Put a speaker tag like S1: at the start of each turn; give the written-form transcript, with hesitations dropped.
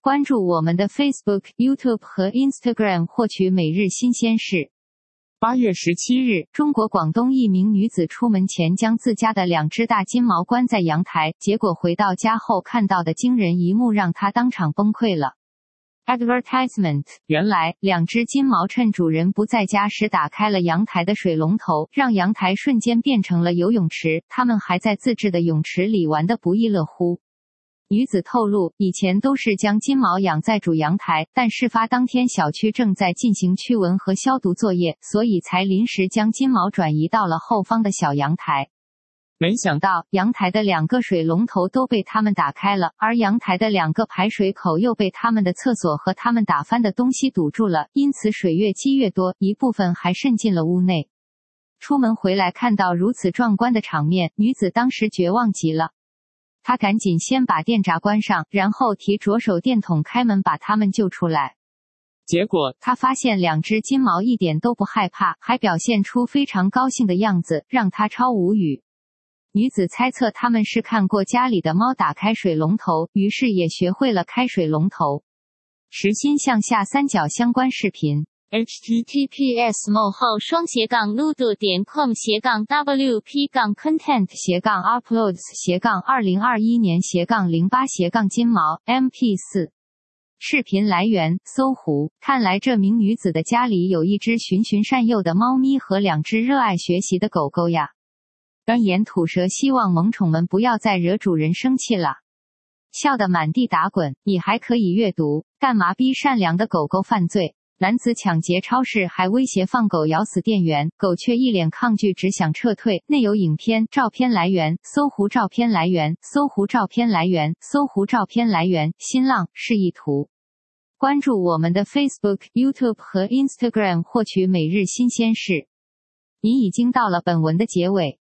S1: 关注我们的 Facebook、YouTube 和 Instagram 获取每日新鲜事。8月17日，中国广东一名女子出门前将自家的2只大金毛关在阳台，结果回到家后看到的惊人一幕让她当场崩溃了。Advertisement 原来2只金毛趁主人不在家时打开了阳台的水龙头，让阳台瞬间变成了游泳池，它们还在自制的泳池里玩得不亦乐乎。女子透露，以前都是将金毛养在主阳台，但事发当天小区正在进行驱蚊和消毒作业，所以才临时将金毛转移到了后方的小阳台。没想到阳台的2个水龙头都被他们打开了，而阳台的2个排水口又被他们的厕所和他们打翻的东西堵住了，因此水越积越多，一部分还渗进了屋内。出门回来看到如此壮观的场面，女子当时绝望极了。她赶紧先把电闸关上，然后提着手电筒开门把他们救出来。结果她发现2只金毛一点都不害怕，还表现出非常高兴的样子，让她超无语。女子猜测他们是看过家里的猫打开水龙头，于是也学会了开水龙头。实心向下三角相关视频。https://ludo.com/content/uploads/2021年-08-金毛 视频来源：搜狐。看来这名女子的家里有一只循循善诱的猫咪和2只热爱学习的狗狗呀。专研吐舌，希望萌宠们不要再惹主人生气了。笑得满地打滚，你还可以阅读，干嘛逼善良的狗狗犯罪？男子抢劫超市还威胁放狗咬死店员，狗却一脸抗拒，只想撤退。内有影片、照片来源：搜狐照片来源：搜狐照片来源：搜狐照片来源：新浪示意图。关注我们的 Facebook、YouTube 和 Instagram 获取每日新鲜事。您已经到了本文的结尾。